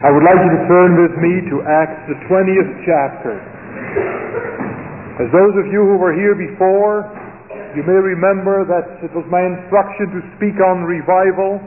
I would like you to turn with me to Acts, the 20th chapter. As those of you who were here before, you may remember that it was my instruction to speak on revival.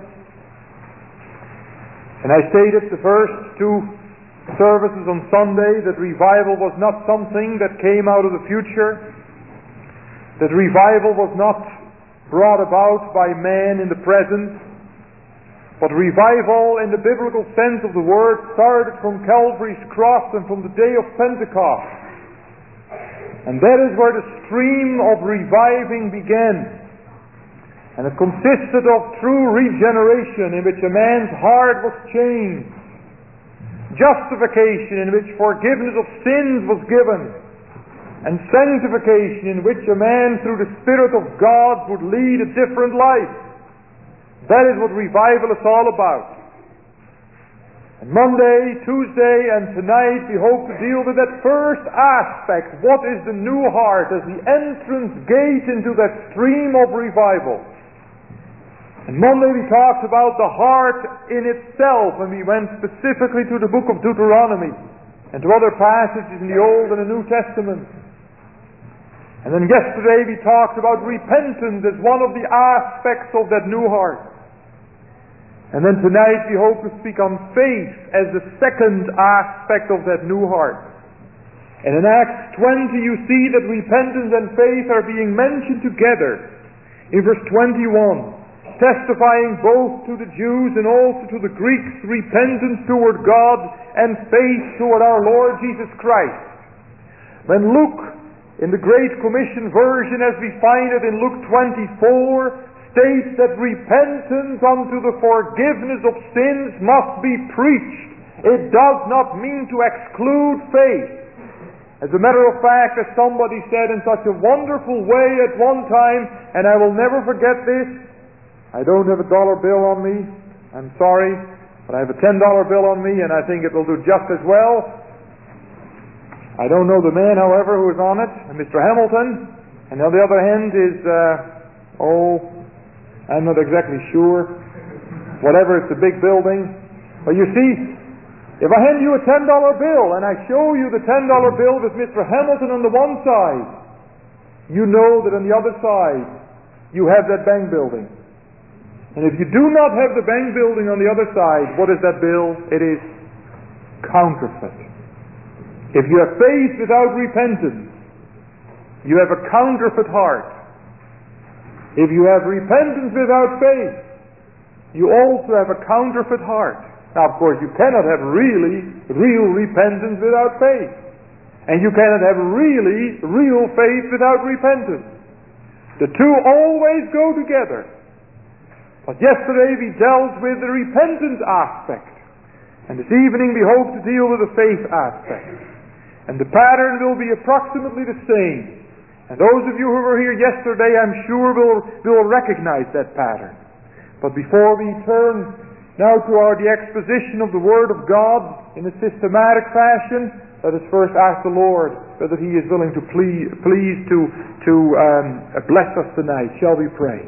And I stated the first two services on Sunday that revival was not something that came out of the future, that revival was not brought about by man in the present, but revival in the biblical sense of the word started from Calvary's cross and from the day of Pentecost. And that is where the stream of reviving began. And it consisted of true regeneration in which a man's heart was changed, justification in which forgiveness of sins was given, and sanctification in which a man through the Spirit of God would lead a different life. That is what revival is all about. And Monday, Tuesday, and tonight we hope to deal with that first aspect. What is the new heart as the entrance gate into that stream of revival? And Monday we talked about the heart in itself, and we went specifically to the book of Deuteronomy and to other passages in the Old and the New Testament. And then yesterday we talked about repentance as one of the aspects of that new heart. And then tonight we hope to speak on faith as the second aspect of that new heart. And in Acts 20 you see that repentance and faith are being mentioned together in verse 21, testifying both to the Jews and also to the Greeks repentance toward God and faith toward our Lord Jesus Christ. When Luke, in the Great Commission version as we find it in Luke 24, states that repentance unto the forgiveness of sins must be preached, it does not mean to exclude faith. As a matter of fact, as somebody said in such a wonderful way at one time, and I will never forget this, I don't have a dollar bill on me, I'm sorry, but I have a $10 bill on me and I think it will do just as well. I don't know the man, however, who is on it, Mr. Hamilton, and on the other hand is, I'm not exactly sure. Whatever, it's a big building. But you see, if I hand you a $10 bill and I show you the $10 bill with Mr. Hamilton on the one side, you know that on the other side you have that bank building. And if you do not have the bank building on the other side, what is that bill? It is counterfeit. If you have faith without repentance, you have a counterfeit heart. If you have repentance without faith, you also have a counterfeit heart. Now, of course, you cannot have real repentance without faith. And you cannot have real faith without repentance. The two always go together. But yesterday we dealt with the repentance aspect. And this evening we hope to deal with the faith aspect. And the pattern will be approximately the same. And those of you who were here yesterday, I'm sure will recognize that pattern. But before we turn now to the exposition of the Word of God in a systematic fashion, let us first ask the Lord whether He is willing to please to bless us tonight. Shall we pray?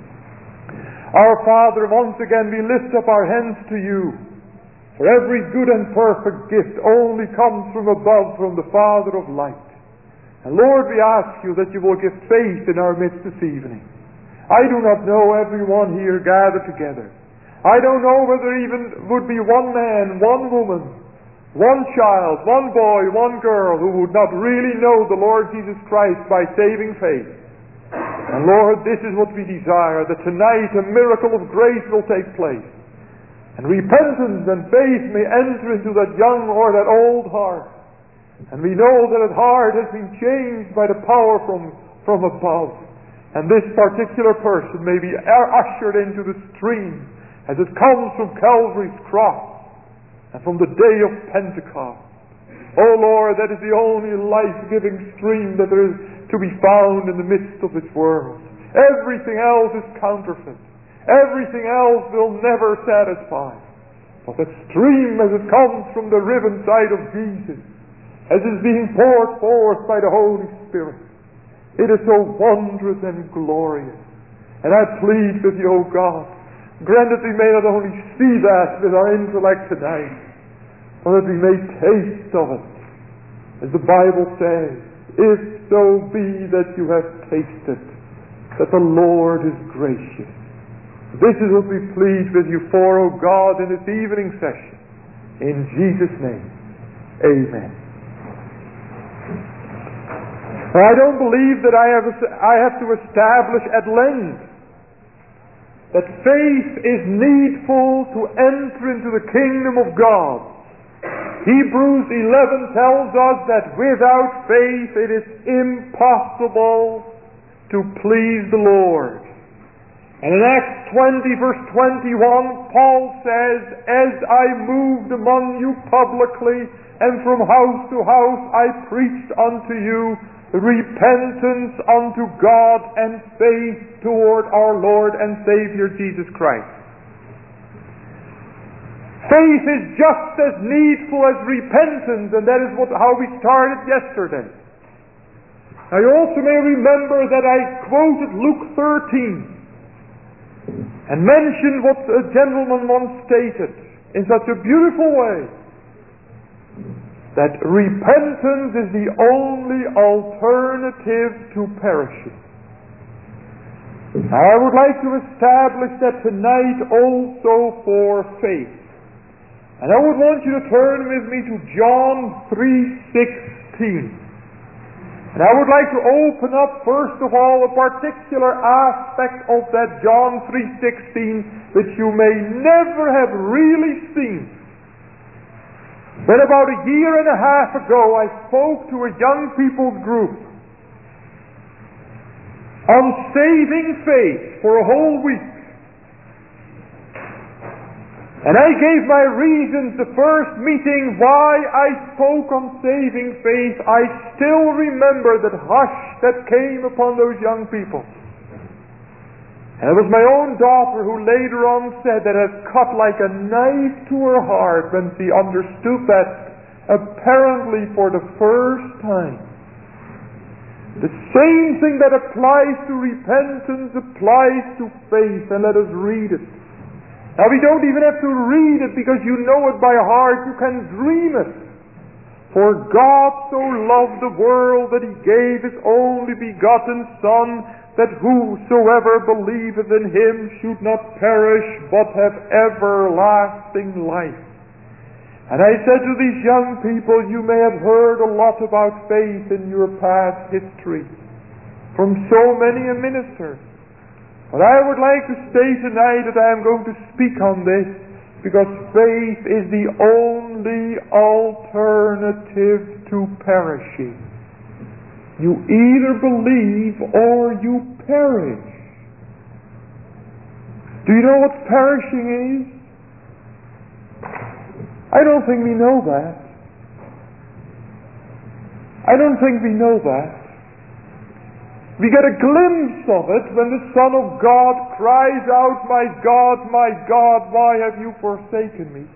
Our Father, once again we lift up our hands to You. For every good and perfect gift only comes from above, from the Father of light. And Lord, we ask You that You will give faith in our midst this evening. I do not know everyone here gathered together. I don't know whether even would be one man, one woman, one child, one boy, one girl who would not really know the Lord Jesus Christ by saving faith. And Lord, this is what we desire, that tonight a miracle of grace will take place. And repentance and faith may enter into that young or that old heart. And we know that that heart has been changed by the power from above. And this particular person may be ushered into the stream as it comes from Calvary's cross and from the day of Pentecost. Oh Lord, that is the only life-giving stream that there is to be found in the midst of this world. Everything else is counterfeit. Everything else will never satisfy. But that stream as it comes from the riven side of Jesus, as is being poured forth by the Holy Spirit, it is so wondrous and glorious. And I plead with You, O God, grant that we may not only see that with our intellect tonight, or that we may taste of it. As the Bible says, if so be that you have tasted that the Lord is gracious. This is what we plead with you for, O God, in this evening session. In Jesus' name, amen. I don't believe that I have to establish at length that faith is needful to enter into the kingdom of God. Hebrews 11 tells us that without faith it is impossible to please the Lord. And in Acts 20 verse 21, Paul says, "As I moved among you publicly, and from house to house I preached unto you repentance unto God and faith toward our Lord and Savior Jesus Christ." Faith is just as needful as repentance, and that is how we started yesterday. Now you also may remember that I quoted Luke 13 and mentioned what a gentleman once stated in such a beautiful way, that repentance is the only alternative to perishing. Now I would like to establish that tonight also for faith. And I would want you to turn with me to John 3:16. And I would like to open up first of all a particular aspect of that John 3:16 that you may never have really seen. When about a year and a half ago I spoke to a young people's group on saving faith for a whole week. And I gave my reasons the first meeting why I spoke on saving faith. I still remember that hush that came upon those young people. And it was my own daughter who later on said that it cut like a knife to her heart when she understood that apparently for the first time. The same thing that applies to repentance applies to faith, and let us read it. Now we don't even have to read it because you know it by heart, you can dream it. For God so loved the world that He gave His only begotten Son, that whosoever believeth in Him should not perish, but have everlasting life. And I said to these young people, you may have heard a lot about faith in your past history from so many a minister. But I would like to say tonight that I am going to speak on this because faith is the only alternative to perishing. You either believe or you perish. Do you know what perishing is? I don't think we know that. I don't think we know that. We get a glimpse of it when the Son of God cries out, my God, why have you forsaken me?"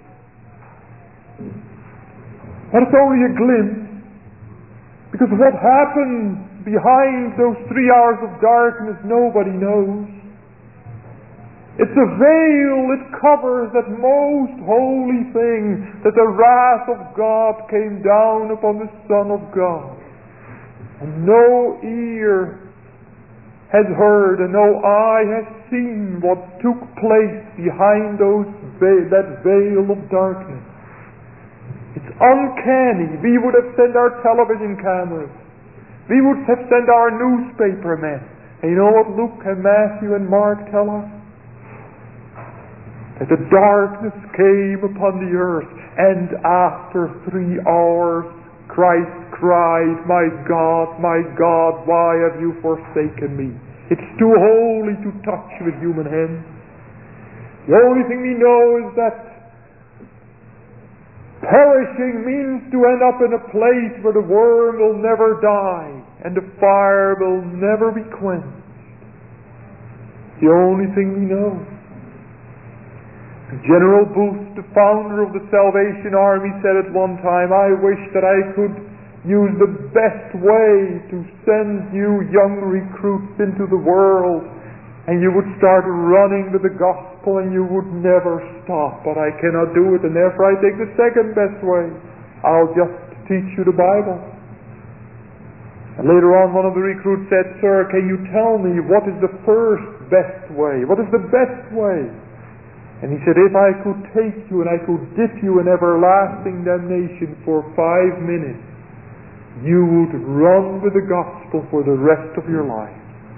But it's only a glimpse, because what happens behind those 3 hours of darkness nobody knows. It's a veil, it covers that most holy thing, that the wrath of God came down upon the Son of God. And no ear has heard and no eye has seen what took place behind that veil of darkness. It's uncanny. We would have sent our television cameras. We would have sent our newspaper men. And you know what Luke and Matthew and Mark tell us? That the darkness came upon the earth, and after 3 hours Christ cried, my God, why have you forsaken me?" It's too holy to touch with human hands. The only thing we know is that perishing means to end up in a place where the worm will never die and the fire will never be quenched. The only thing we know. General Booth, the founder of the Salvation Army, said at one time, "I wish that I could use the best way to send you young recruits into the world, and you would start running with the gospel gospel and you would never stop. But I cannot do it, and therefore I take the second best way. I'll just teach you the Bible. And later on, one of the recruits said, "Sir, can you tell me what is the first best way? What is the best way?" And he said, "If I could take you and I could dip you in everlasting damnation for 5 minutes, you would run with the gospel for the rest of your life.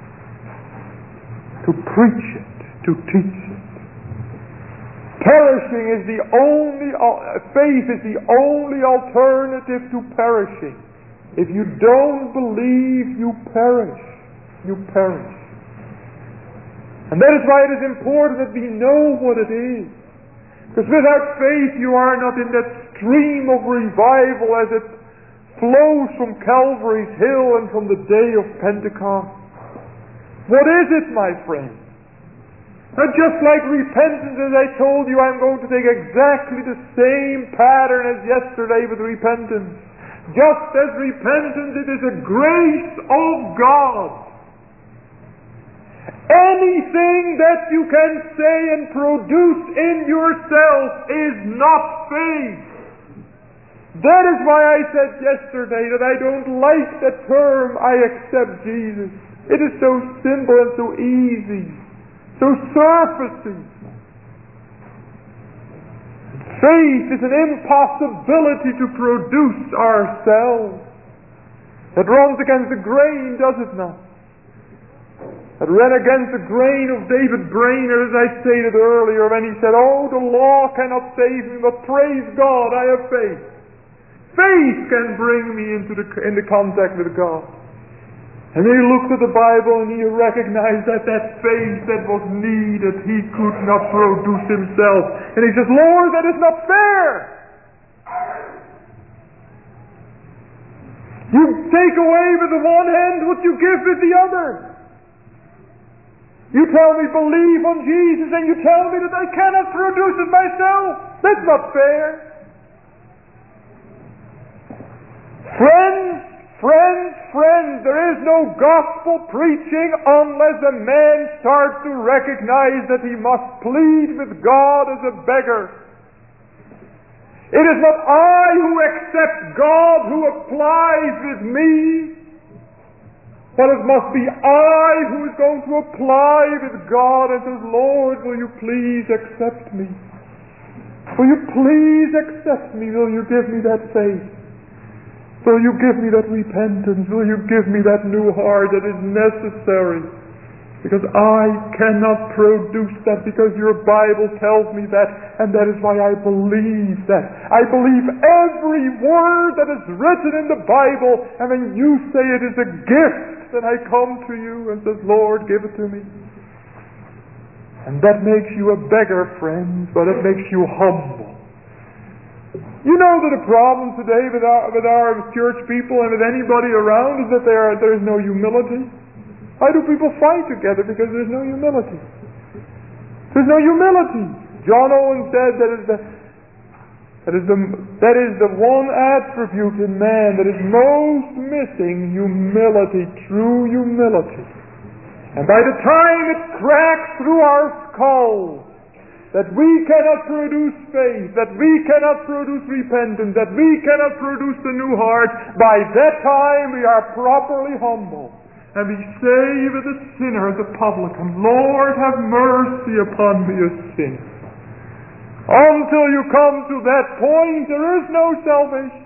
To preach it, to teach it. Perishing is the only, faith is the only alternative to perishing. If you don't believe, you perish. You perish. And that is why it is important that we know what it is. Because without faith you are not in that stream of revival as it flows from Calvary's Hill and from the day of Pentecost. What is it, my friend? Now, just like repentance, as I told you, I'm going to take exactly the same pattern as yesterday with repentance. Just as repentance, it is a grace of God. Anything that you can say and produce in yourself is not faith. That is why I said yesterday that I don't like the term "I accept Jesus." It is so simple and so easy, so surfacey. Faith is an impossibility to produce ourselves. It runs against the grain, does it not? It ran against the grain of David Brainerd, as I stated earlier, when he said, "Oh, the law cannot save me, but praise God, I have faith." Faith can bring me into contact with God. And he looked at the Bible and he recognized that faith that was needed, he could not produce himself. And he says, "Lord, that is not fair. You take away with the one hand what you give with the other. You tell me believe on Jesus and you tell me that I cannot produce it myself. That's not fair." Friends, there is no gospel preaching unless a man starts to recognize that he must plead with God as a beggar. It is not I who accept God who applies with me, but it must be I who is going to apply with God and says, "Lord, will you please accept me? Will you please accept me? Will you give me that faith? Will you give me that repentance? Will you give me that new heart that is necessary? Because I cannot produce that, because your Bible tells me that, and that is why I believe that. I believe every word that is written in the Bible, and when you say it is a gift, then I come to you and says, "Lord, give it to me." And that makes you a beggar, friends, but it makes you humble. You know that the problem today with our church people and with anybody around is that there is no humility. Why do people fight together? Because there's no humility. There's no humility. John Owen said that is the one attribute in man that is most missing: humility, true humility. And by the time it cracks through our skulls that we cannot produce faith, that we cannot produce repentance, that we cannot produce the new heart, by that time we are properly humble. And we say with the sinner, the publican, "Lord, have mercy upon me, a sinner." Until you come to that point, there is no salvation.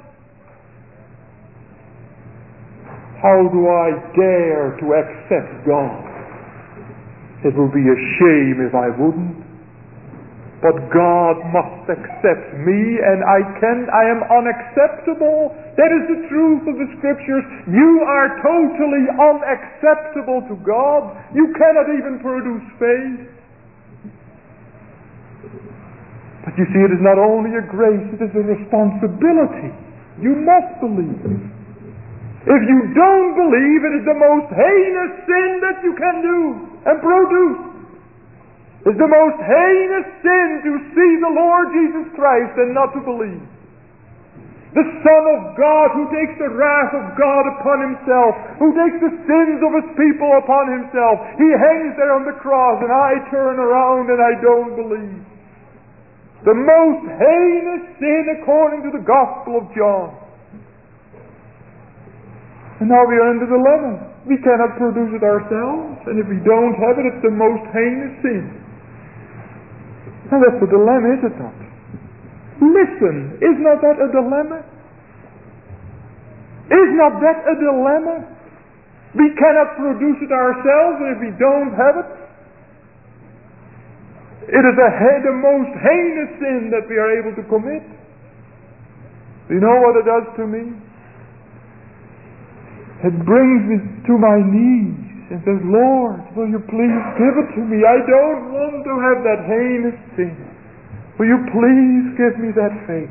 How do I dare to accept God? It will be a shame if I wouldn't. But God must accept me, and I am unacceptable. That is the truth of the Scriptures. You are totally unacceptable to God. You cannot even produce faith. But you see, it is not only a grace, it is a responsibility. You must believe. If you don't believe, it is the most heinous sin that you can do and produce. It's the most heinous sin to see the Lord Jesus Christ and not to believe. The Son of God who takes the wrath of God upon himself, who takes the sins of his people upon himself. He hangs there on the cross and I turn around and I don't believe. The most heinous sin according to the Gospel of John. And now we are in the dilemma. We cannot produce it ourselves, and if we don't have it, it's the most heinous sin. And that's the dilemma, is it not? Listen, is not that a dilemma? Is not that a dilemma? We cannot produce it ourselves, and if we don't have it, it is the most heinous sin that we are able to commit. Do you know what it does to me? It brings me to my knees and says, Lord, will you please give it to me? I don't want to have that heinous sin. Will you please give me that faith?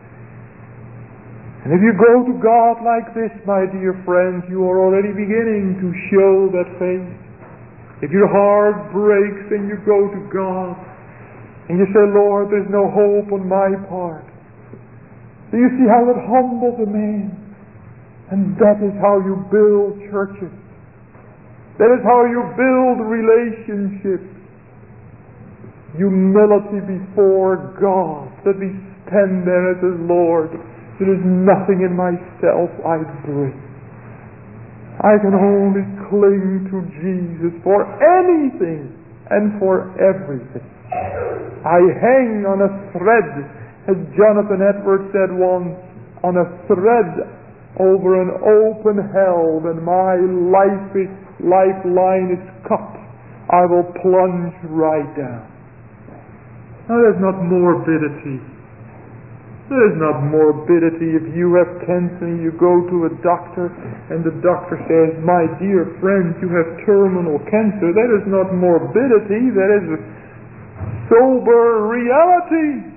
And if you go to God like this, my dear friends, you are already beginning to show that faith. If your heart breaks and you go to God and you say, Lord, there's no hope on my part. Do you see how it humbles a man? And that is how you build churches. That is how you build relationships. Humility before God. That we stand there and say, Lord, there is nothing in myself I bring. I can only cling to Jesus for anything and for everything. I hang on a thread, as Jonathan Edwards said once, on a thread over an open hell. When my lifeline is cut, I will plunge right down. Now there's not morbidity. There's not morbidity if you have cancer and you go to a doctor and the doctor says, my dear friend, you have terminal cancer. That is not morbidity. That is a sober reality.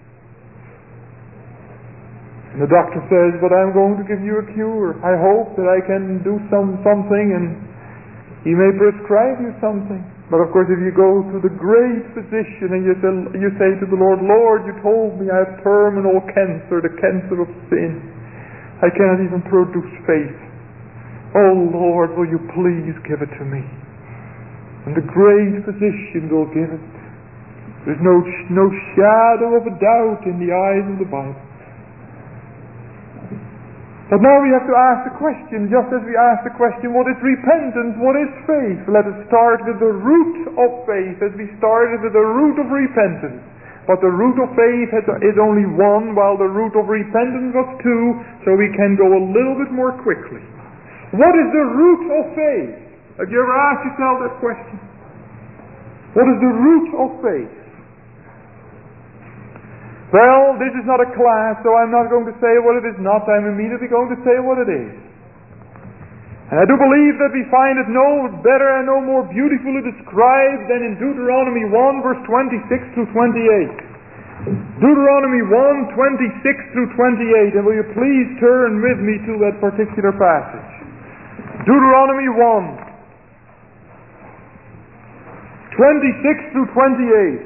And the doctor says, but I'm going to give you a cure. I hope that I can do something, and he may prescribe you something. But of course, if you go to the great physician and you say to the Lord, Lord, you told me I have terminal cancer, the cancer of sin. I cannot even produce faith. Oh Lord, will you please give it to me? And the great physician will give it. There's no shadow of a doubt in the eyes of the Bible. But now we have to ask the question, just as we ask the question, what is repentance? What is faith? Let us start with the root of faith, as we started with the root of repentance. But the root of faith is only one, while the root of repentance was two, so we can go a little bit more quickly. What is the root of faith? Have you ever asked yourself that question? What is the root of faith? Well, this is not a class, so I'm not going to say what it is not. I'm immediately going to say what it is. And I do believe that we find it no better and no more beautifully described than in Deuteronomy 1, verse 26 through 28. Deuteronomy 1, 26 through 28. And will you please turn with me to that particular passage? Deuteronomy 1, 26 through 28.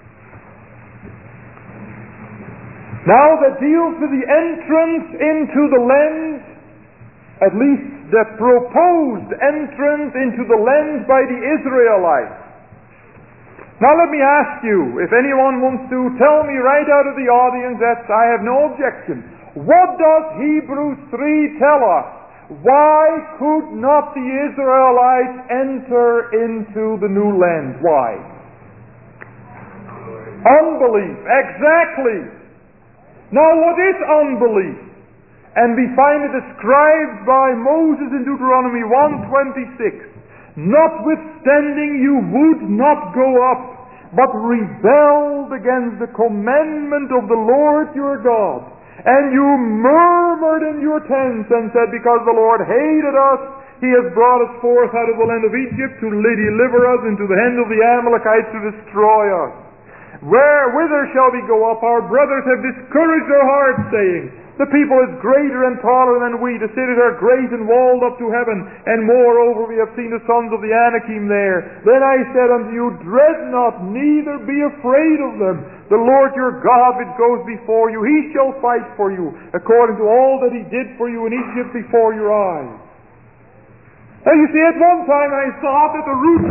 Now that deals with the entrance into the land, at least the proposed entrance into the land by the Israelites. Now let me ask you, if anyone wants to tell me right out of the audience, that I have no objection. What does Hebrews 3 tell us? Why could not the Israelites enter into the new land? Why? Unbelief. Exactly. Now what is unbelief? And we find it described by Moses in Deuteronomy 1:26. Notwithstanding you would not go up, but rebelled against the commandment of the Lord your God. And you murmured in your tents and said, because the Lord hated us, He has brought us forth out of the land of Egypt to deliver us into the hand of the Amalekites to destroy us. Whither shall we go up? Our brothers have discouraged our hearts, saying, The people is greater and taller than we. The cities are great and walled up to heaven. And moreover, we have seen the sons of the Anakim there. Then I said unto you, dread not, neither be afraid of them. The Lord your God which goes before you, He shall fight for you, according to all that He did for you in Egypt before your eyes. Now you see, at one time I thought that the root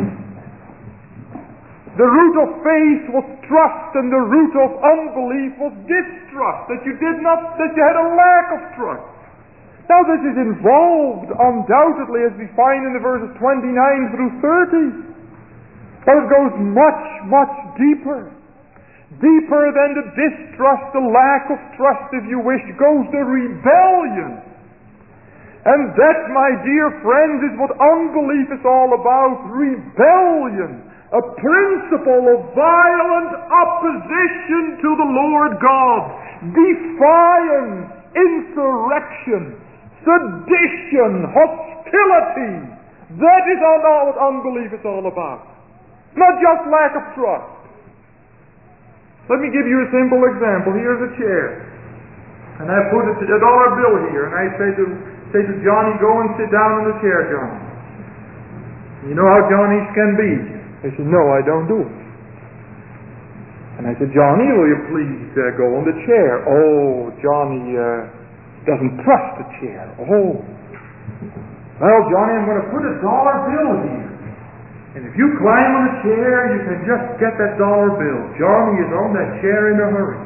of faith was trust, and the root of unbelief was distrust, that you had a lack of trust. Now this is involved undoubtedly, as we find in the verses 29 through 30. But it goes much, much deeper. Deeper than the distrust, the lack of trust, if you wish, goes the rebellion. And that, my dear friends, is what unbelief is all about. Rebellion. A principle of violent opposition to the Lord God. Defiance, insurrection, sedition, hostility. That is all what unbelief is all about. Not just lack of trust. Let me give you a simple example. Here's a chair. And I put a $1 bill here, and I say to Johnny, go and sit down in the chair, Johnny. You know how Johnnies can be. He said, no, I don't do it. And I said, Johnny, will you please go on the chair? Oh, Johnny doesn't trust the chair. Oh. Well, Johnny, I'm going to put a $1 bill here. And if you climb on a chair, you can just get that $1 bill. Johnny is on that chair in a hurry.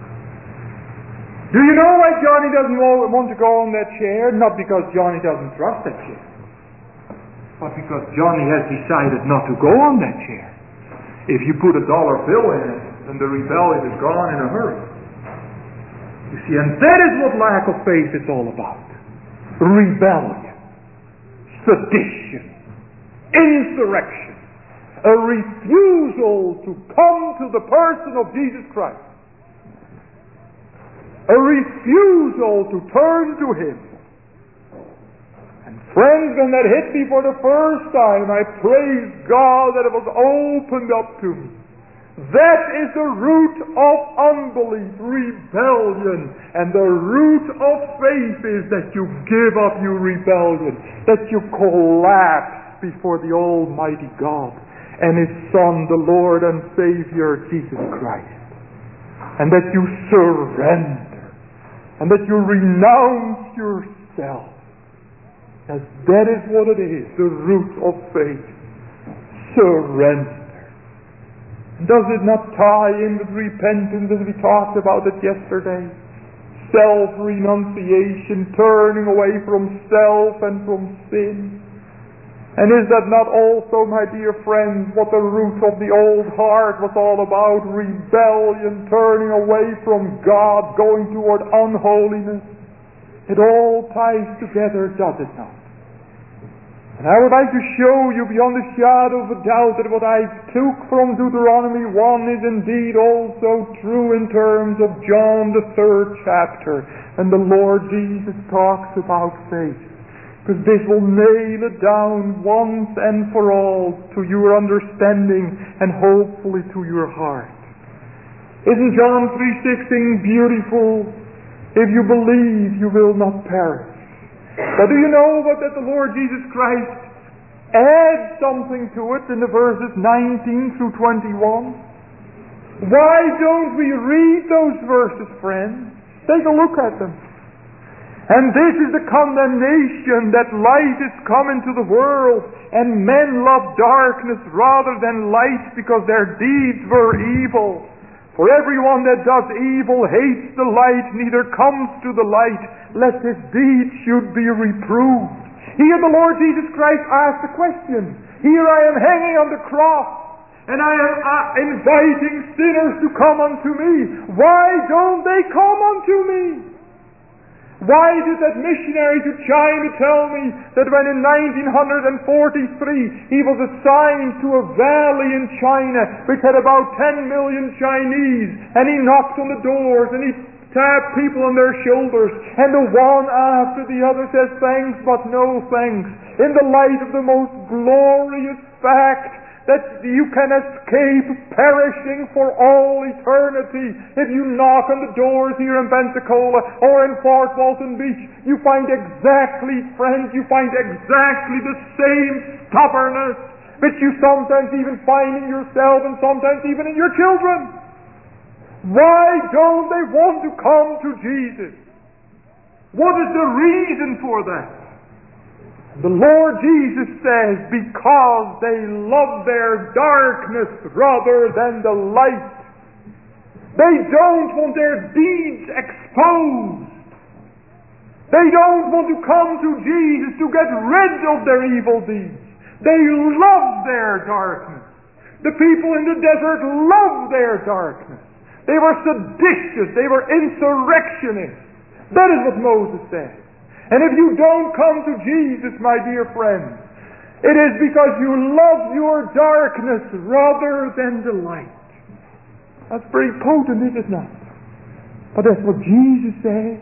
Do you know why Johnny doesn't want to go on that chair? Not because Johnny doesn't trust that chair, but because Johnny has decided not to go on that chair. If you put a $1 bill in it, then the rebellion is gone in a hurry. You see, and that is what lack of faith is all about. Rebellion, sedition, insurrection, a refusal to come to the person of Jesus Christ. A refusal to turn to Him. And friends, when that hit me for the first time, I praise God that it was opened up to me. That is the root of unbelief, rebellion. And the root of faith is that you give up your rebellion, that you collapse before the Almighty God and His Son, the Lord and Savior, Jesus Christ. And that you surrender. And that you renounce yourself. As that is what it is, the root of faith. Surrender. Does it not tie in with repentance as we talked about it yesterday? Self-renunciation, turning away from self and from sin. And is that not also, my dear friends, what the root of the old heart was all about? Rebellion, turning away from God, going toward unholiness. It all ties together, does it not? And I would like to show you beyond the shadow of a doubt that what I took from Deuteronomy 1 is indeed also true in terms of John the 3rd chapter. And the Lord Jesus talks about faith. Because this will nail it down once and for all to your understanding and hopefully to your heart. Isn't John 3:16 beautiful? If you believe, you will not perish. But do you know that the Lord Jesus Christ adds something to it in the verses 19 through 21? Why don't we read those verses, friends? Take a look at them. And this is the condemnation, that light is come into the world, and men love darkness rather than light, because their deeds were evil. For everyone that does evil hates the light, neither comes to the light, lest his deeds should be reproved. Here the Lord Jesus Christ asked the question. Here I am hanging on the cross, and I am inviting sinners to come unto me. Why don't they come unto me? Why did that missionary to China tell me that when in 1943 he was assigned to a valley in China which had about 10 million Chinese, and he knocked on the doors and he tapped people on their shoulders, and the one after the other says thanks but no thanks, in the light of the most glorious fact that you can escape perishing for all eternity. If you knock on the doors here in Pensacola or in Fort Walton Beach, you find exactly, friends, you find exactly the same stubbornness which you sometimes even find in yourself and sometimes even in your children. Why don't they want to come to Jesus? What is the reason for that? The Lord Jesus says, because they love their darkness rather than the light. They don't want their deeds exposed. They don't want to come to Jesus to get rid of their evil deeds. They love their darkness. The people in the desert loved their darkness. They were seditious. They were insurrectionists. That is what Moses said. And if you don't come to Jesus, my dear friend, it is because you love your darkness rather than the light. That's very potent, is it not? But that's what Jesus said.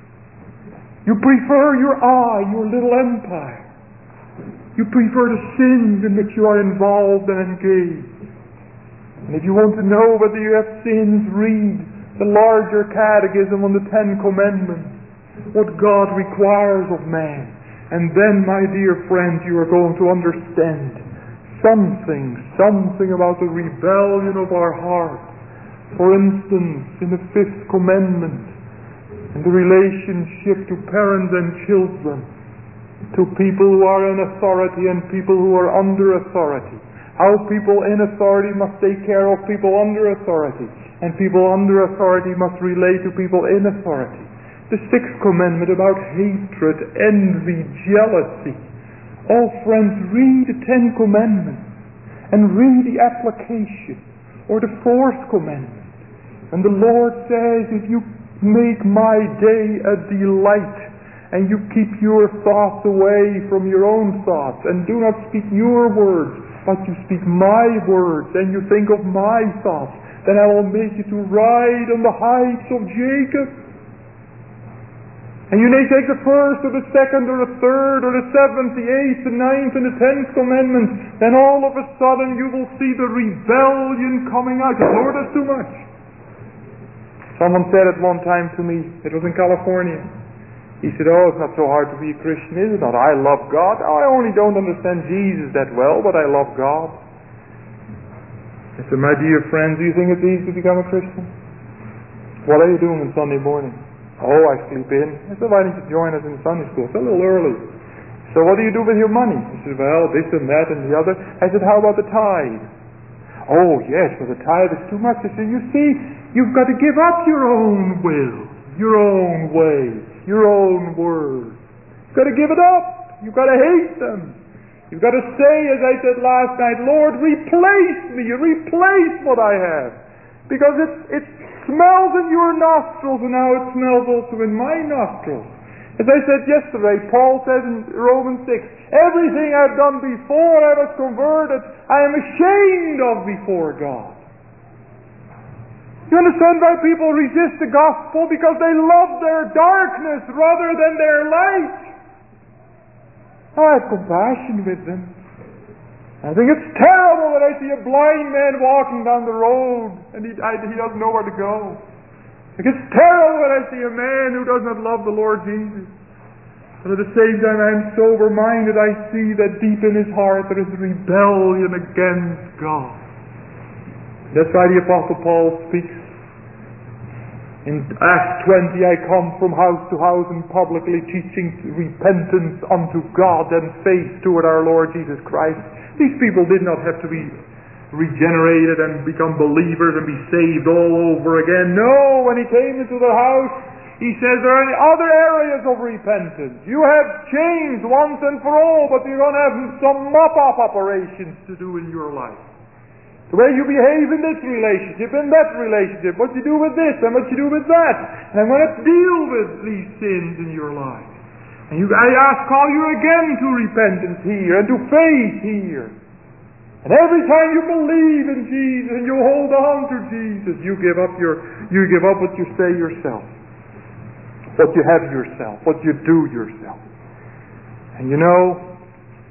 You prefer your your little empire. You prefer the sins in which you are involved and engaged. And if you want to know whether you have sins, read the larger catechism on the Ten Commandments, what God requires of man. And then, my dear friends, you are going to understand something about the rebellion of our heart. For instance, in the Fifth Commandment, in the relationship to parents and children, to people who are in authority and people who are under authority. How people in authority must take care of people under authority, and people under authority must relate to people in authority. The Sixth Commandment about hatred, envy, jealousy. Oh friends, read the Ten Commandments and read the application. Or the Fourth Commandment. And the Lord says, if you make my day a delight, and you keep your thoughts away from your own thoughts, and do not speak your words, but you speak my words, and you think of my thoughts, then I will make you to ride on the heights of Jacob. And you may take the first or the second or the third or the seventh, the eighth, the ninth, and the 10th commandment, then all of a sudden you will see the rebellion coming out. Lord, that's too much. Someone said at one time to me, it was in California, he said, oh, it's not so hard to be a Christian, is it not? I love God. Oh, I only don't understand Jesus that well, but I love God. I said, my dear friends, do you think it's easy to become a Christian? What are you doing on Sunday morning? Oh, I sleep in. I said, why didn't you join us in Sunday school? It's a little early. So what do you do with your money? He said, well, this and that and the other. I said, how about the tithe? Oh, yes, but the tithe is too much. I said, you see, you've got to give up your own will, your own ways, your own words. You've got to give it up. You've got to hate them. You've got to say, as I said last night, Lord, replace me, replace what I have. Because it smells in your nostrils, and now it smells also in my nostrils. As I said yesterday, Paul says in Romans 6, everything I've done before I was converted, I am ashamed of before God. You understand why people resist the gospel? Because they love their darkness rather than their light. I have compassion with them. I think it's terrible when I see a blind man walking down the road and he doesn't know where to go. I think it's terrible when I see a man who does not love the Lord Jesus. But at the same time I am sober-minded. I see that deep in his heart there is rebellion against God. That's why the Apostle Paul speaks. In Acts 20, I come from house to house and publicly teaching repentance unto God and faith toward our Lord Jesus Christ. These people did not have to be regenerated and become believers and be saved all over again. No, when he came into the house, he says there are other areas of repentance. You have changed once and for all, but you're going to have some mop-up operations to do in your life. The way you behave in this relationship, in that relationship, what you do with this and what you do with that. And I'm going to deal with these sins in your life. And call you again to repentance here and to faith here. And every time you believe in Jesus and you hold on to Jesus, you give up what you say yourself, what you have yourself, what you do yourself. And you know,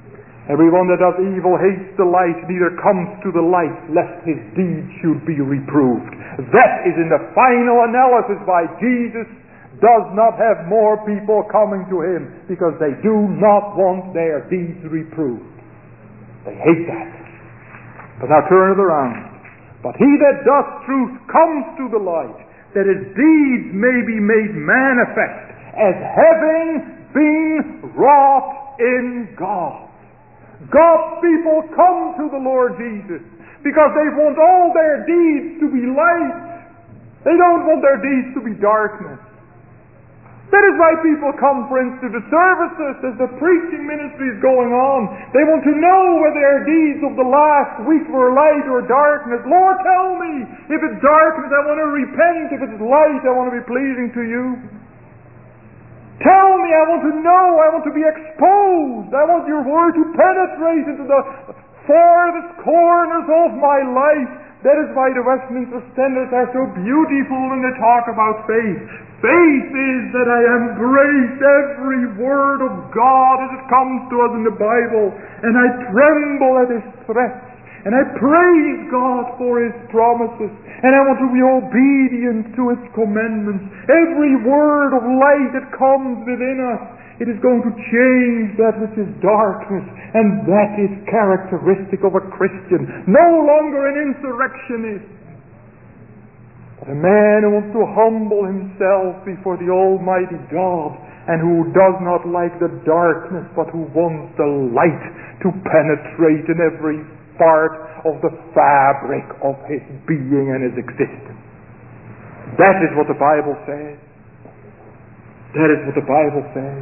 Everyone that does evil hates the light, neither comes to the light, lest his deeds should be reproved. That is in the final analysis why Jesus does not have more people coming to him, because they do not want their deeds reproved. They hate that. But now turn it around. But he that does truth comes to the light, that his deeds may be made manifest, as having been wrought in God. God's people come to the Lord Jesus because they want all their deeds to be light. They don't want their deeds to be darkness. That is why people come, for instance, to the services as the preaching ministry is going on. They want to know whether their deeds of the last week were light or darkness. Lord, tell me. If it's darkness, I want to repent. If it's light, I want to be pleasing to you. Tell me, I want to know, I want to be exposed. I want your word to penetrate into the farthest corners of my life. That is why the Westminster Standards are so beautiful when they talk about faith. Faith is that I embrace every word of God as it comes to us in the Bible, and I tremble at His threats, and I praise God for His promises, and I want to be obedient to His commandments. Every word of light that comes within us, it is going to change that which is darkness, and that is characteristic of a Christian. No longer an insurrectionist, but a man who wants to humble himself before the Almighty God, and who does not like the darkness, but who wants the light to penetrate in every part of the fabric of his being and his existence. That is what the Bible says. That is what the Bible says.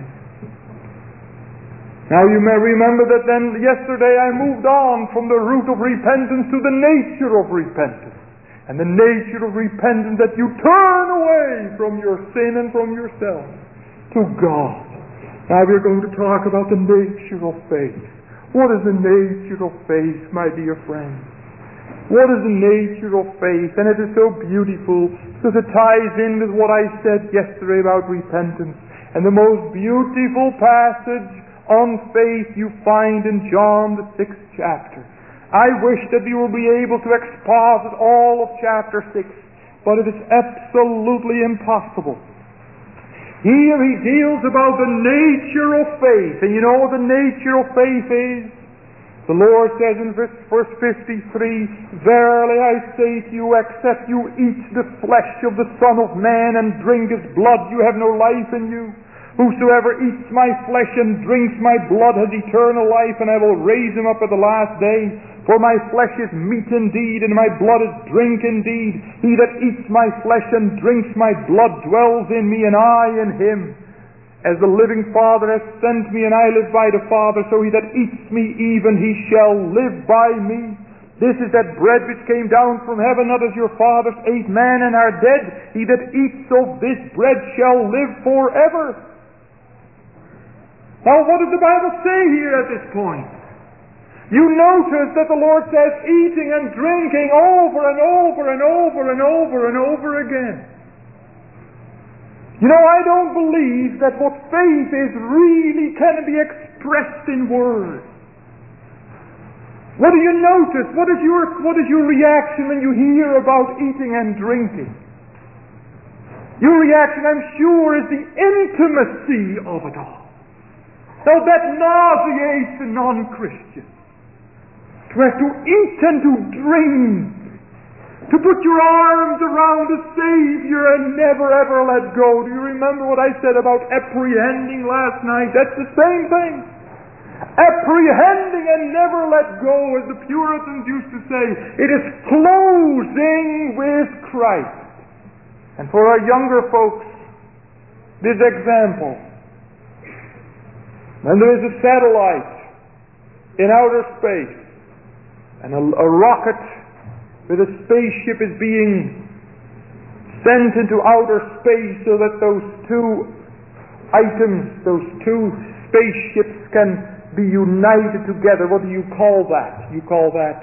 Now you may remember that then yesterday I moved on from the root of repentance to the nature of repentance. And the nature of repentance, that you turn away from your sin and from yourself to God. Now we're going to talk about the nature of faith. What is the nature of faith, my dear friends? What is the nature of faith? And it is so beautiful because it ties in with what I said yesterday about repentance. And the most beautiful passage on faith you find in John the 6th chapter. I wish that we will be able to exposit all of chapter 6, but it is absolutely impossible. Here he deals about the nature of faith. And you know what the nature of faith is? The Lord says in verse 53, "Verily I say to you, except you eat the flesh of the Son of Man and drink His blood, you have no life in you. Whosoever eats my flesh and drinks my blood has eternal life, and I will raise him up at the last day. For my flesh is meat indeed, and my blood is drink indeed. He that eats my flesh and drinks my blood dwells in me, and I in him. As the living Father has sent me, and I live by the Father, so he that eats me, even he shall live by me. This is that bread which came down from heaven, not as your fathers ate manna and are dead. He that eats of this bread shall live forever." Now what does the Bible say here at this point? You notice that the Lord says eating and drinking over and over and over and over and over again. You know, I don't believe that what faith is really can be expressed in words. What do you notice? What is your reaction when you hear about eating and drinking? Your reaction, I'm sure, is the intimacy of it all. Now that nauseates a non-Christian. To have to eat and to drink, to put your arms around the Savior and never ever let go. Do you remember what I said about apprehending last night? That's the same thing. Apprehending and never let go, as the Puritans used to say. It is closing with Christ. And for our younger folks, this example. When there is a satellite in outer space, and a rocket with a spaceship is being sent into outer space so that those two items, those two spaceships can be united together. What do you call that? You call that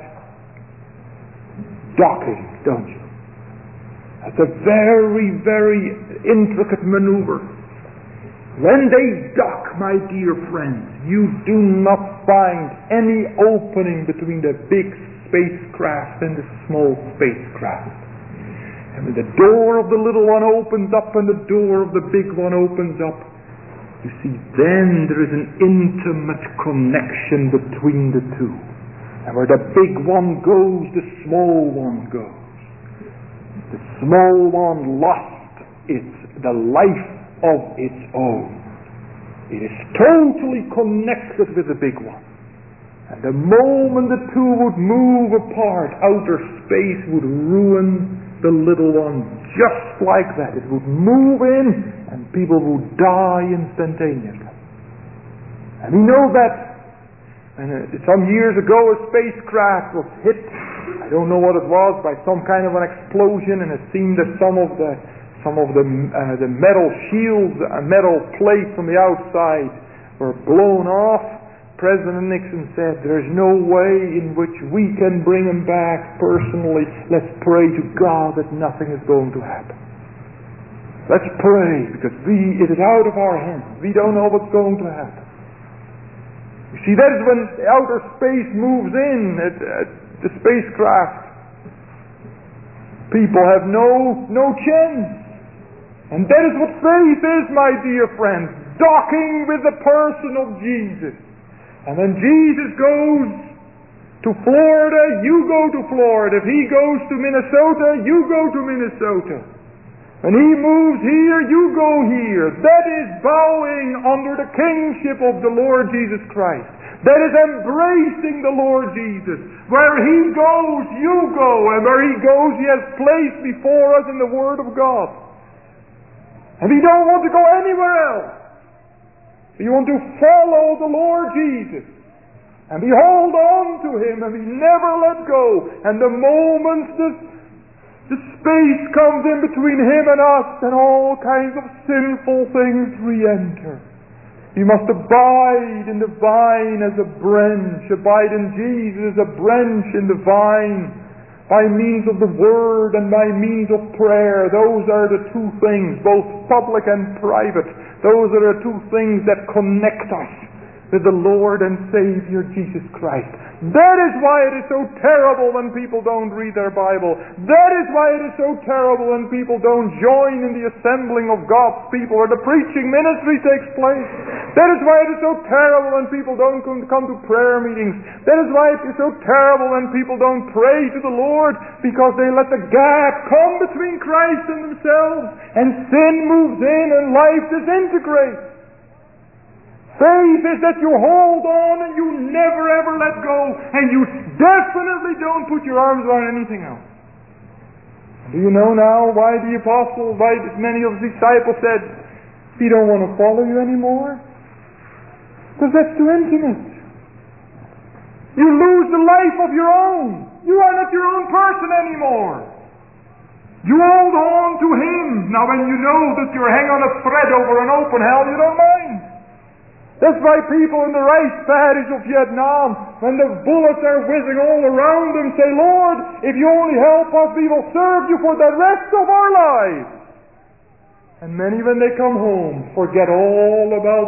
docking, don't you? That's a very, very intricate maneuver. When they dock, my dear friends, you do not find any opening between the big spacecraft and the small spacecraft. And when the door of the little one opens up and the door of the big one opens up, you see, then there is an intimate connection between the two. And where the big one goes, the small one goes. The small one lost the life of its own. It is totally connected with the big one. And the moment the two would move apart, outer space would ruin the little one just like that. It would move in and people would die instantaneously. And we know that some years ago a spacecraft was hit, I don't know what it was, by some kind of an explosion, and it seemed that some of the metal shields, metal plates on the outside were blown off. President Nixon said, "There's no way in which we can bring him back personally. Let's pray to God that nothing is going to happen. Let's pray, because it is out of our hands. We don't know what's going to happen." You see, that is when outer space moves in, the spacecraft. People have no chance. And that is what faith is, my dear friends. Docking with the person of Jesus. And when Jesus goes to Florida, you go to Florida. If he goes to Minnesota, you go to Minnesota. When he moves here, you go here. That is bowing under the kingship of the Lord Jesus Christ. That is embracing the Lord Jesus. Where he goes, you go. And where he goes, he has placed before us in the Word of God. And we don't want to go anywhere else. We want to follow the Lord Jesus. And we hold on to him and we never let go. And the moment the space comes in between him and us, then all kinds of sinful things re-enter. We must abide in the vine as a branch. Abide in Jesus as a branch in the vine. By means of the Word and by means of prayer. Those are the two things, both public and private. Those are the two things that connect us with the Lord and Savior Jesus Christ. That is why it is so terrible when people don't read their Bible. That is why it is so terrible when people don't join in the assembling of God's people where the preaching ministry takes place. That is why it is so terrible when people don't come to prayer meetings. That is why it is so terrible when people don't pray to the Lord, because they let the gap come between Christ and themselves, and sin moves in and life disintegrates. Faith is that you hold on and you never ever let go, and you definitely don't put your arms around anything else. Do you know now why many of the disciples said, "We don't want to follow you anymore"? Because that's too intimate. You lose the life of your own. You are not your own person anymore. You hold on to him. Now when you know that you're hanging on a thread over an open hell, you don't mind. That's why people in the rice paddies of Vietnam, when the bullets are whizzing all around them, say, "Lord, if you only help us, we will serve you for the rest of our lives." And many, when they come home, forget all about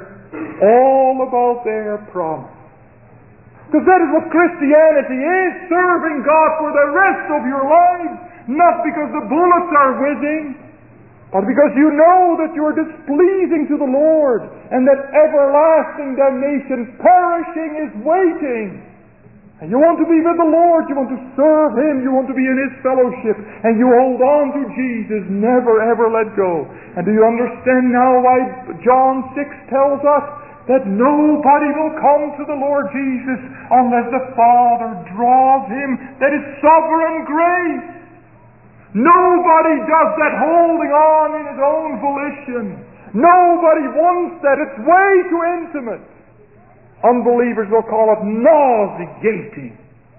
their promise. Because that is what Christianity is, serving God for the rest of your lives, not because the bullets are whizzing, but because you know that you are displeasing to the Lord, and that everlasting damnation, perishing, is waiting. And you want to be with the Lord, you want to serve him, you want to be in his fellowship, and you hold on to Jesus, never ever let go. And do you understand now why John 6 tells us that nobody will come to the Lord Jesus unless the Father draws him? That is sovereign grace. Nobody does that holding on in his own volition. Nobody wants that. It's way too intimate. Unbelievers will call it nauseating.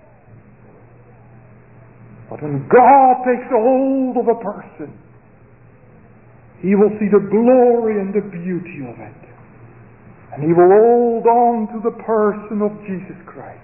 But when God takes a hold of a person, he will see the glory and the beauty of it. And he will hold on to the person of Jesus Christ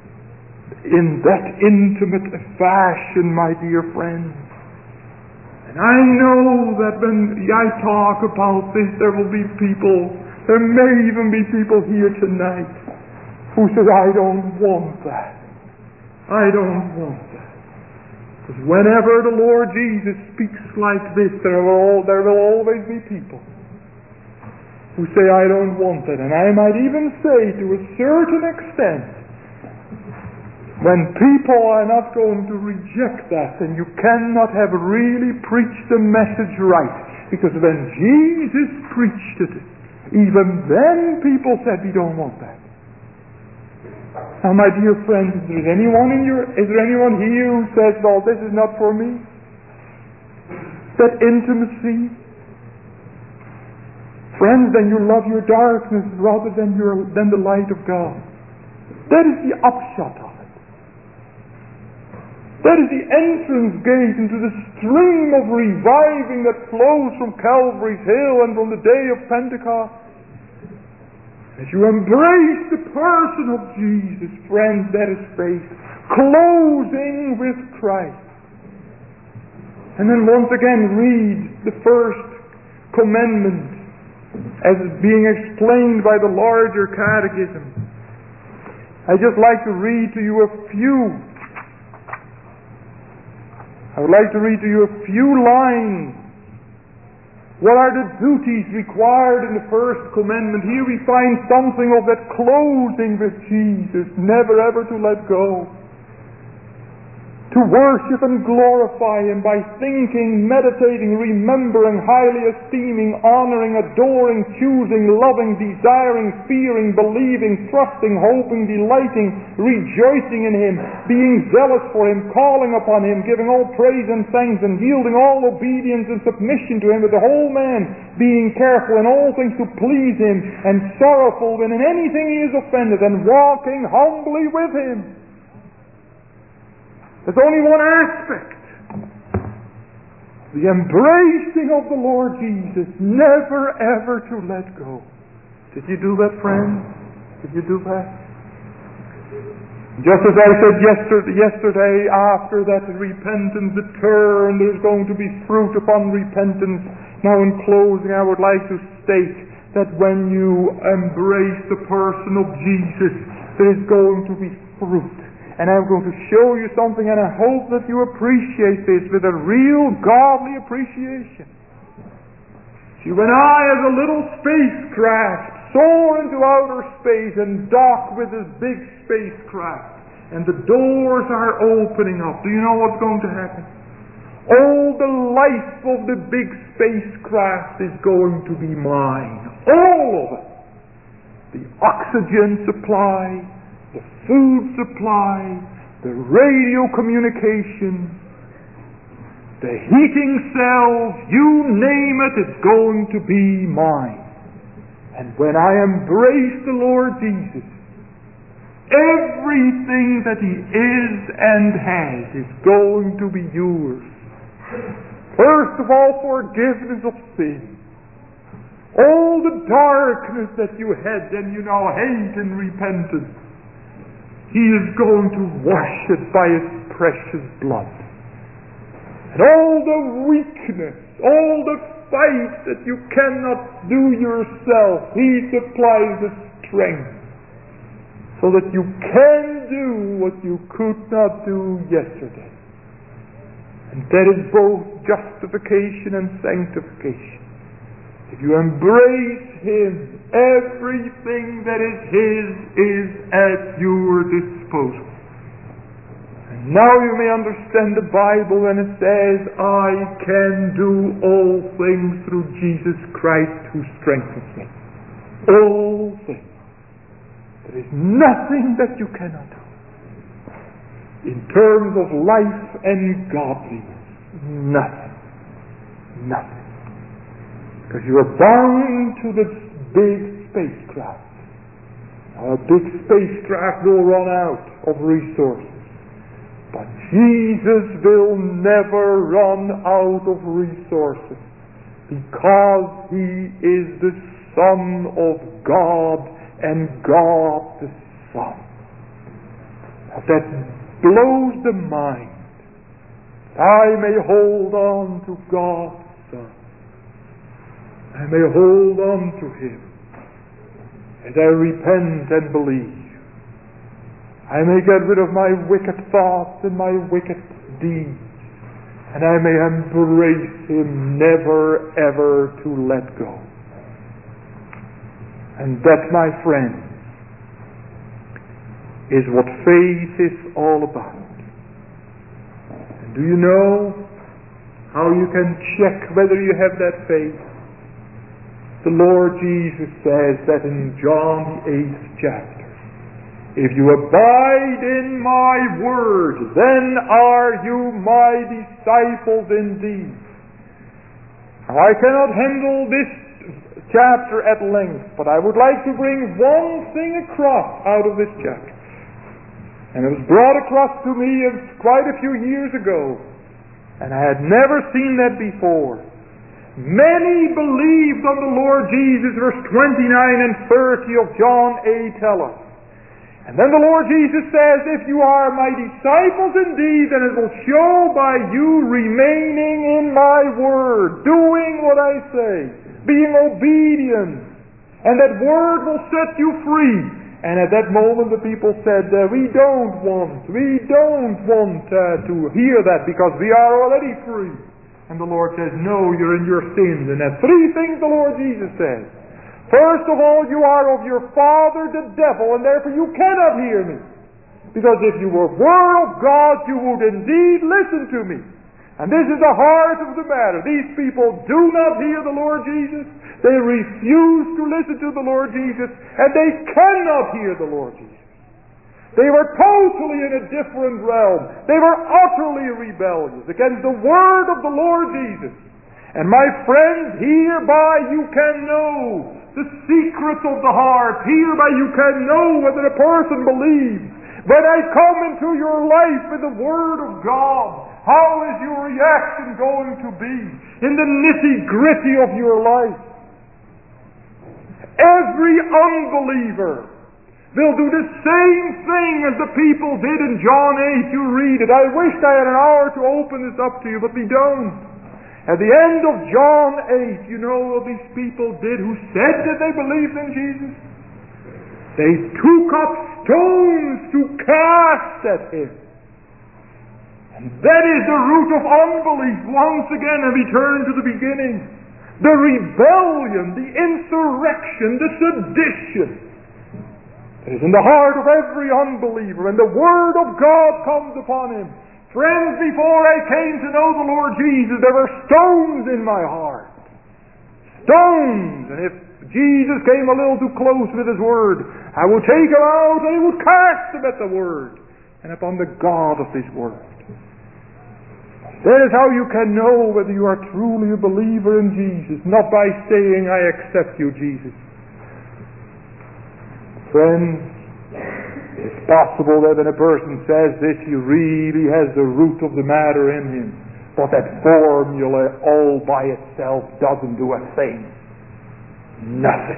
in that intimate fashion, my dear friends. And And I know that when I talk about this, there will be people, there may even be people here tonight who say, I don't want that. I don't want that. Because whenever the Lord Jesus speaks like this, there will always be people who say, I don't want that. And I might even say, to a certain extent, when people are not going to reject that, then you cannot have really preached the message right. Because when Jesus preached it, even then people said, we don't want that. Now, my dear friends, is there anyone here who says, well, this is not for me? That intimacy? Friends, then you love your darkness rather than the light of God. That is the upshot of it. That is the entrance gate into the stream of reviving that flows from Calvary's Hill and from the day of Pentecost. As you embrace the person of Jesus, friends, that is faith. Closing with Christ. And then once again read the first commandment as being explained by the larger catechism. I'd just like to read to you a few. I would like to read to you a few lines. What are the duties required in the first commandment? Here we find something of that closing with Jesus, never ever to let go. To worship and glorify Him by thinking, meditating, remembering, highly esteeming, honoring, adoring, choosing, loving, desiring, fearing, believing, trusting, hoping, delighting, rejoicing in Him, being zealous for Him, calling upon Him, giving all praise and thanks, and yielding all obedience and submission to Him with the whole man, being careful in all things to please Him, and sorrowful when in anything He is offended, and walking humbly with Him. There's only one aspect. The embracing of the Lord Jesus, never ever to let go. Did you do that, friends? Did you do that? Just as I said yesterday, after that repentance, the turn, there's going to be fruit upon repentance. Now in closing, I would like to state that when you embrace the person of Jesus, there is going to be fruit. And I'm going to show you something, and I hope that you appreciate this with a real godly appreciation. See, when I, as a little spacecraft, soar into outer space and dock with this big spacecraft, and the doors are opening up, do you know what's going to happen? All the life of the big spacecraft is going to be mine. All of it. The oxygen supply, the food supply, the radio communication, the heating cells, you name it, it's going to be mine. And when I embrace the Lord Jesus, everything that He is and has is going to be yours. First of all, forgiveness of sin. All the darkness that you had and you now hate in repentance, He is going to wash it by His precious blood. And all the weakness, all the fight that you cannot do yourself, He supplies the strength so that you can do what you could not do yesterday. And that is both justification and sanctification. If you embrace Him, everything that is His is at your disposal. And now you may understand the Bible when it says, I can do all things through Jesus Christ who strengthens me. All things. There is nothing that you cannot do. In terms of life and godliness, nothing. Nothing. Because you are bound to the big spacecraft. Now, a big spacecraft will run out of resources. But Jesus will never run out of resources because He is the Son of God and God the Son. Now, that blows the mind. I may hold on to God's Son. I may hold on to Him as I repent and believe. I may get rid of my wicked thoughts and my wicked deeds, and I may embrace Him, never ever to let go. And that, my friend, is what faith is all about. And do you know how you can check whether you have that faith? The Lord Jesus says that in John the 8th chapter, if you abide in my word, then are you my disciples indeed. Now, I cannot handle this chapter at length, but I would like to bring one thing across out of this chapter. And it was brought across to me quite a few years ago, and I had never seen that before. Many believed on the Lord Jesus, verse 29 and 30 of John 8 tell us. And then the Lord Jesus says, if you are my disciples indeed, then it will show by you remaining in my word, doing what I say, being obedient, and that word will set you free. And at that moment the people said, we don't want to hear that because we are already free. And the Lord says, no, you're in your sins. And that's three things the Lord Jesus says. First of all, you are of your father the devil, and therefore you cannot hear me. Because if you were of God, you would indeed listen to me. And this is the heart of the matter. These people do not hear the Lord Jesus. They refuse to listen to the Lord Jesus, and they cannot hear the Lord Jesus. They were totally in a different realm. They were utterly rebellious against the word of the Lord Jesus. And my friends, hereby you can know the secrets of the heart. Hereby you can know whether a person believes. When I come into your life with the Word of God, how is your reaction going to be in the nitty-gritty of your life? Every unbeliever will do the same thing as the people did in John 8. You read it. I wished I had an hour to open this up to you, but we don't. At the end of John 8, you know what these people did who said that they believed in Jesus? They took up stones to cast at Him. And that is the root of unbelief once again, and we turn to the beginning. The rebellion, the insurrection, the sedition that is in the heart of every unbeliever, and the Word of God comes upon him. Friends, before I came to know the Lord Jesus, there were stones in my heart. Stones! And if Jesus came a little too close with His Word, I would take Him out and I would cast Him at the Word and upon the God of His Word. That is how you can know whether you are truly a believer in Jesus, not by saying, I accept you, Jesus. Friends, it's possible that when a person says this, he really has the root of the matter in him. But that formula all by itself doesn't do a thing. Nothing.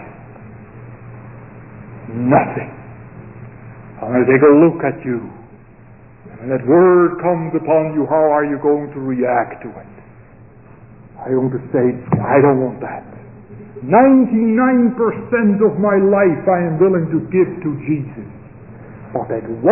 Nothing. I'm going to take a look at you. And when that word comes upon you, how are you going to react to it? Are you going to say, I don't want that? 99% of my life I am willing to give to Jesus. But that 1%,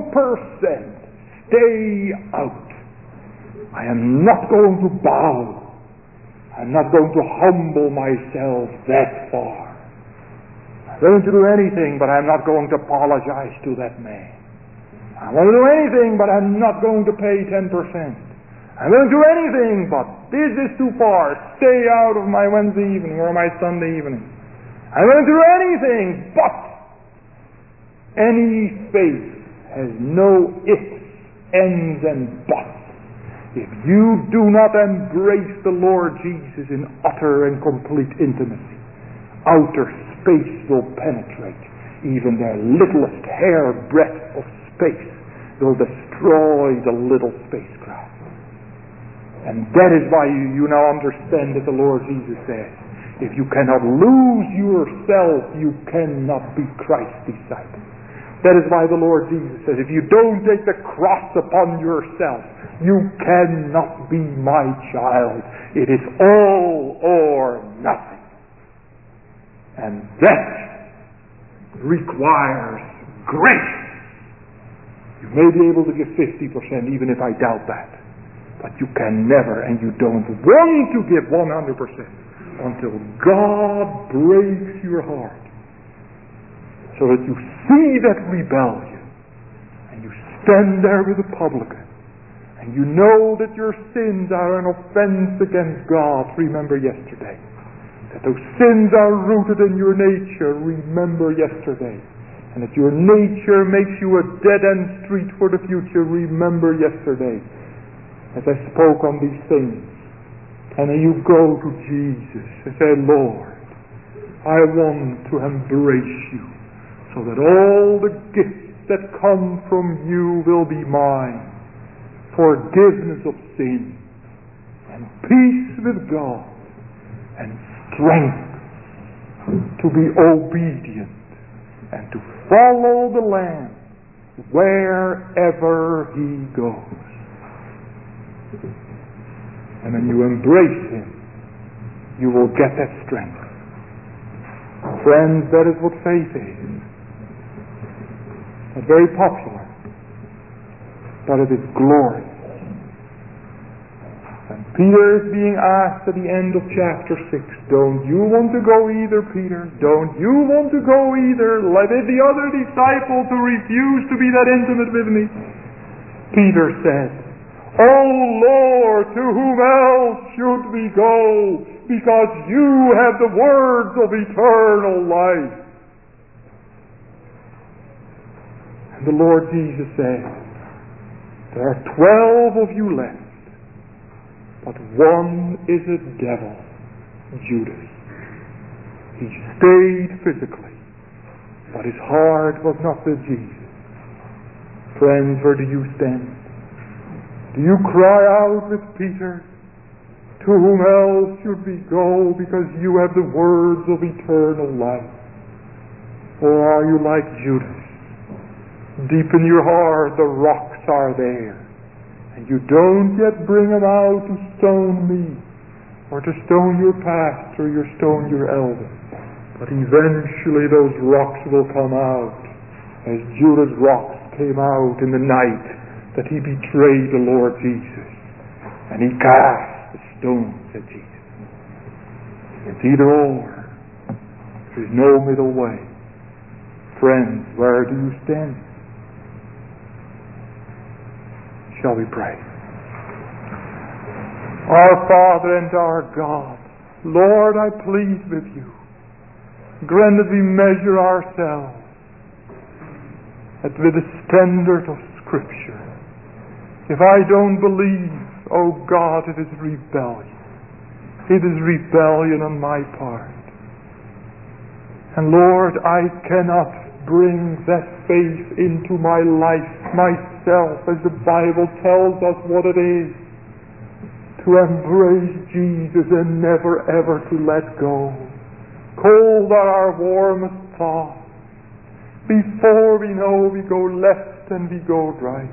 stay out. I am not going to bow. I'm not going to humble myself that far. I'm willing to do anything, but I'm not going to apologize to that man. I want to do anything, but I'm not going to pay 10%. I'm willing to do anything, but this is too far. Stay out of my Wednesday evening or my Sunday evening. I'm willing to do anything, but any faith has no ifs, ends, and buts. If you do not embrace the Lord Jesus in utter and complete intimacy, outer space will penetrate. Even their littlest hairbreadth of space will destroy the little spacecraft. And that is why you now understand that the Lord Jesus says, if you cannot lose yourself, you cannot be Christ's disciple. That is why the Lord Jesus says, if you don't take the cross upon yourself, you cannot be my child. It is all or nothing. And that requires grace. You may be able to give 50%, even if I doubt that. But you can never, and you don't want to give 100% until God breaks your heart. So that you see that rebellion, and you stand there with the publican, and you know that your sins are an offense against God. Remember yesterday. That those sins are rooted in your nature. Remember yesterday. And that your nature makes you a dead-end street for the future. Remember yesterday. As I spoke on these things. And then you go to Jesus and say, Lord, I want to embrace you, so that all the gifts that come from you will be mine. Forgiveness of sin, and peace with God, and strength to be obedient, and to follow the Lamb wherever He goes. And when you embrace Him, you will get that strength. Friends, that is what faith is. It's very popular, but it is glorious. And Peter is being asked at the end of chapter 6, don't you want to go either, Peter? Don't you want to go either? Like the other disciples who refused to be that intimate with me. Peter said, Oh Lord, to whom else should we go? Because you have the words of eternal life. And the Lord Jesus said, there are 12 of you left, but one is a devil, Judas. He stayed physically, but his heart was not with Jesus. Friends, where do you stand? Do you cry out with Peter, to whom else should we go, because you have the words of eternal life? Or are you like Judas? Deep in your heart the rocks are there, and you don't yet bring them out to stone me, or to stone your pastor, or stone your elder. But eventually those rocks will come out, as Judas' rocks came out in the night that he betrayed the Lord Jesus. And he cast the stones at Jesus. It's either or. There's no middle way. Friends, where do you stand? Shall we pray? Our Father and our God, Lord, I plead with you. Grant that we measure ourselves with the standard of Scripture. If I don't believe, oh God, it is rebellion. It is rebellion on my part. And Lord, I cannot bring that faith into my life myself, as the Bible tells us what it is. To embrace Jesus and never ever to let go. Cold are our warmest thoughts. Before we know, we go left and we go right.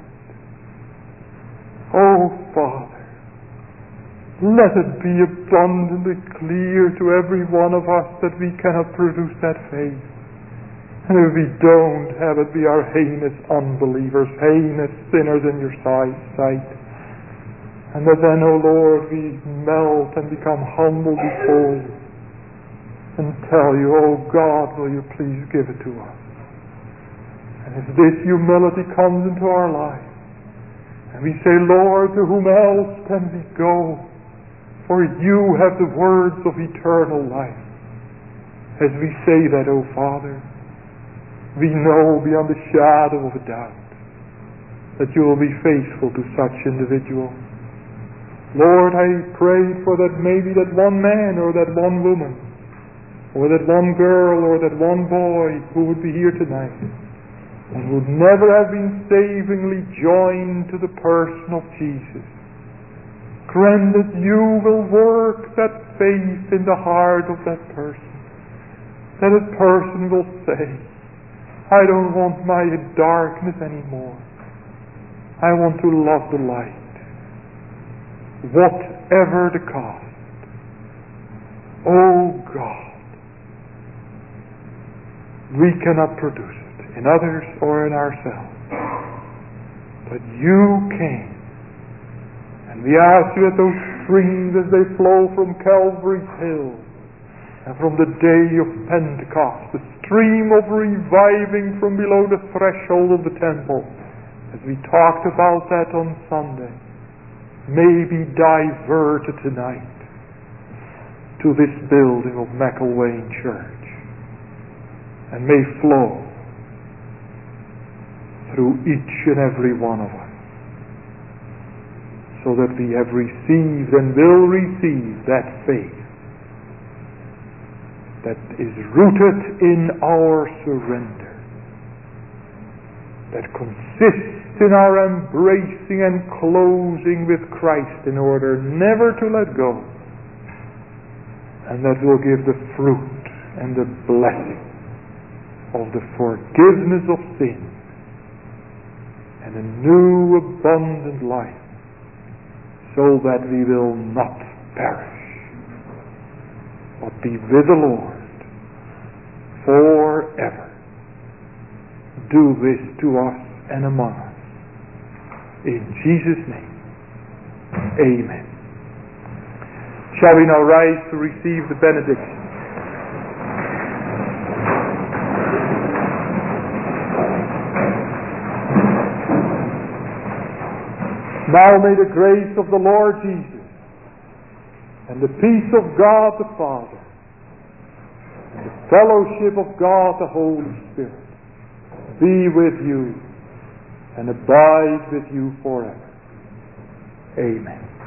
Oh, Father, let it be abundantly clear to every one of us that we cannot produce that faith. And if we don't have it, we are heinous unbelievers, heinous sinners in your sight. And that then, oh Lord, we melt and become humble before you and tell you, oh God, will you please give it to us? And if this humility comes into our life, and we say, Lord, to whom else can we go? For you have the words of eternal life. As we say that, O Father, we know beyond the shadow of a doubt that you will be faithful to such individuals. Lord, I pray for that maybe that one man or that one woman or that one girl or that one boy who would be here tonight and would never have been savingly joined to the person of Jesus. Grant that you will work that faith in the heart of that person. That a person will say, I don't want my darkness anymore. I want to love the light, whatever the cost. Oh God, we cannot produce it in others or in ourselves, but you came. And we ask you that those streams, as they flow from Calvary's hill and from the day of Pentecost, the stream of reviving from below the threshold of the temple, as we talked about that on Sunday, may be diverted tonight to this building of McElwain Church, and may flow through each and every one of us, so that we have received and will receive that faith that is rooted in our surrender, that consists in our embracing and closing with Christ in order never to let go, and that will give the fruit and the blessing of the forgiveness of sin and a new abundant life, so that we will not perish, but be with the Lord forever. Do this to us and among us. In Jesus' name, amen. Shall we now rise to receive the benediction? Now may the grace of the Lord Jesus and the peace of God the Father and the fellowship of God the Holy Spirit be with you and abide with you forever. Amen.